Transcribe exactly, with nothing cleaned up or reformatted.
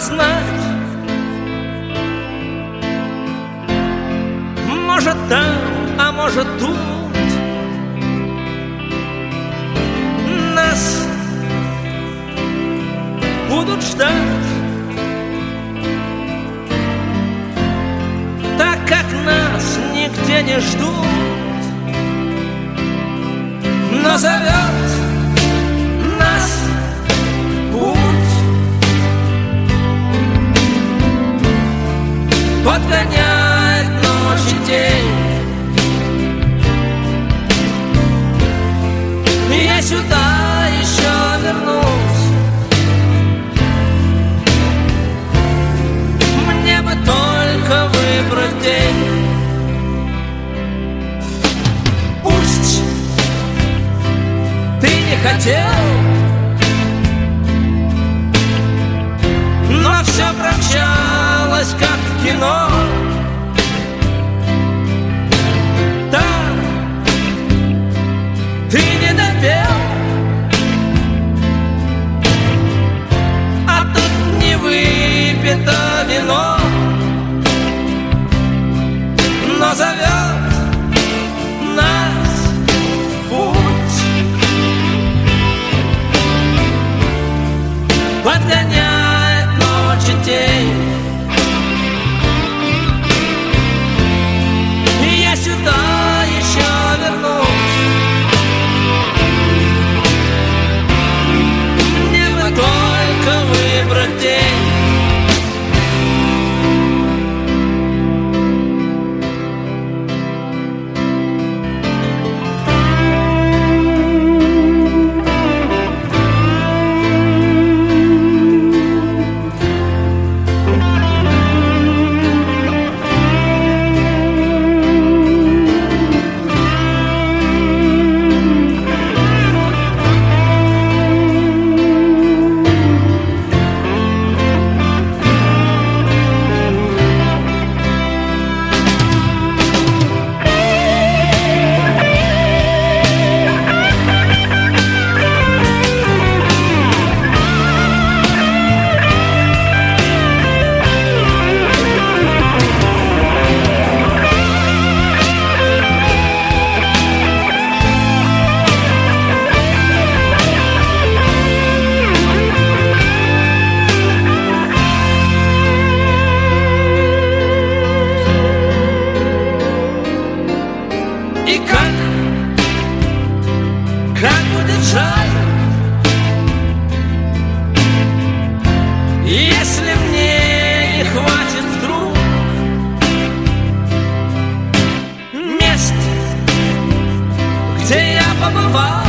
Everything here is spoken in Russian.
знать. Может там, а может тут нас будут ждать, так как нас нигде не ждут. Но зовет нас путь, подгоняет ночь и день. Я сюда еще вернусь, мне бы только выбрать день. Пусть ты не хотел, но все промчалось, как в кино. Там ты не допел, а тут не выпито вино. Но зовет нас путь, подгоняет ночь и день. И я сюда еще вернусь, мне бы только выбрать день. Как будет жаль, если мне не хватит вдруг мест, где я побывал.